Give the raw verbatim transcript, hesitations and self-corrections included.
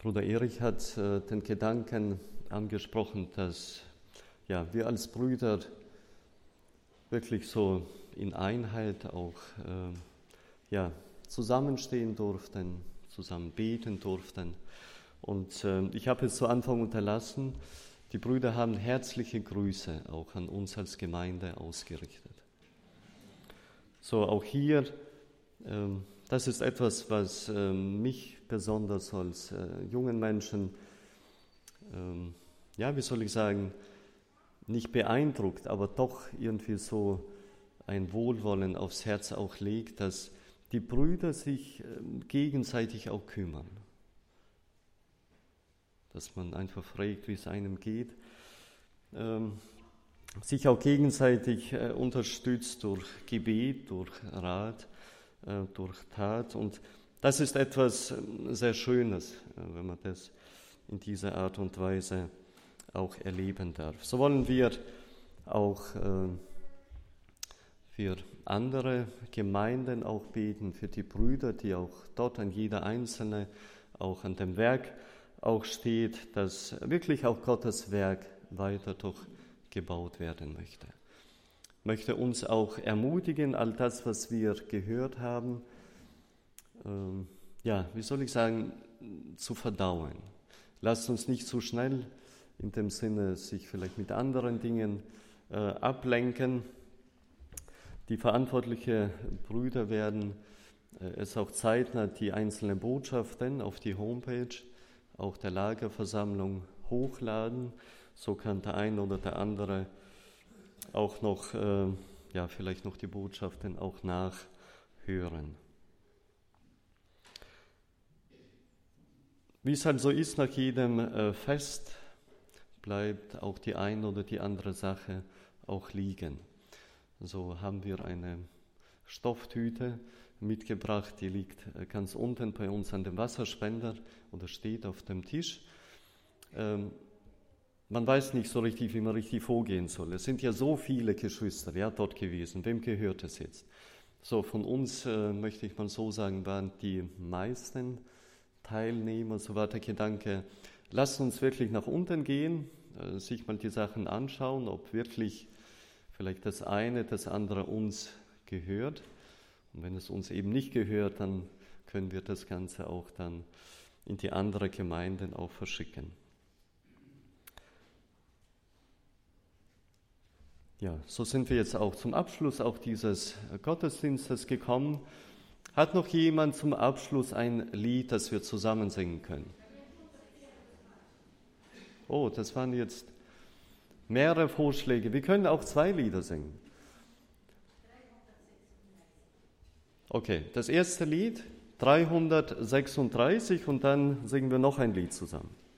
Bruder Erich hat äh, den Gedanken angesprochen, dass ja, wir als Brüder wirklich so in Einheit auch äh, ja, zusammenstehen durften, zusammen beten durften. Und äh, ich habe es zu Anfang unterlassen, die Brüder haben herzliche Grüße auch an uns als Gemeinde ausgerichtet. So, auch hier, äh, das ist etwas, was äh, mich besonders als äh, jungen Menschen, äh, ja, wie soll ich sagen, nicht beeindruckt, aber doch irgendwie so ein Wohlwollen aufs Herz auch legt, dass die Brüder sich äh, gegenseitig auch kümmern. Dass man einfach fragt, wie es einem geht, ähm, sich auch gegenseitig äh, unterstützt durch Gebet, durch Rat, äh, durch Tat. Und das ist etwas äh, sehr Schönes, äh, wenn man das in dieser Art und Weise auch erleben darf. So wollen wir auch äh, für andere Gemeinden auch beten, für die Brüder, die auch dort an jeder Einzelne, auch an dem Werk auch steht, dass wirklich auch Gottes Werk weiter durchgebaut werden möchte. Ich möchte uns auch ermutigen, all das, was wir gehört haben, ähm, ja, wie soll ich sagen, zu verdauen. Lasst uns nicht zu schnell in dem Sinne sich vielleicht mit anderen Dingen äh, ablenken. Die verantwortlichen Brüder werden äh, es auch zeitnah die einzelnen Botschaften auf die Homepage auch der Lagerversammlung hochladen. So kann der eine oder der andere auch noch, äh, ja, vielleicht noch die Botschaften auch nachhören. Wie es halt so ist, nach jedem äh, Fest bleibt auch die eine oder die andere Sache auch liegen. So haben wir eine Stofftüte mitgebracht, die liegt ganz unten bei uns an dem Wasserspender oder steht auf dem Tisch. Ähm, man weiß nicht so richtig, wie man richtig vorgehen soll. Es sind ja so viele Geschwister ja, dort gewesen. Wem gehört es jetzt? So, von uns, äh, möchte ich mal so sagen, waren die meisten Teilnehmer, so war der Gedanke, lasst uns wirklich nach unten gehen, äh, sich mal die Sachen anschauen, ob wirklich vielleicht das eine, das andere uns gehört. Und wenn es uns eben nicht gehört, dann können wir das Ganze auch dann in die anderen Gemeinden auch verschicken. Ja, so sind wir jetzt auch zum Abschluss auch dieses Gottesdienstes gekommen. Hat noch jemand zum Abschluss ein Lied, das wir zusammen singen können? Oh, das waren jetzt mehrere Vorschläge. Wir können auch zwei Lieder singen. Okay, das erste Lied, dreihundertsechsunddreißig, und dann singen wir noch ein Lied zusammen.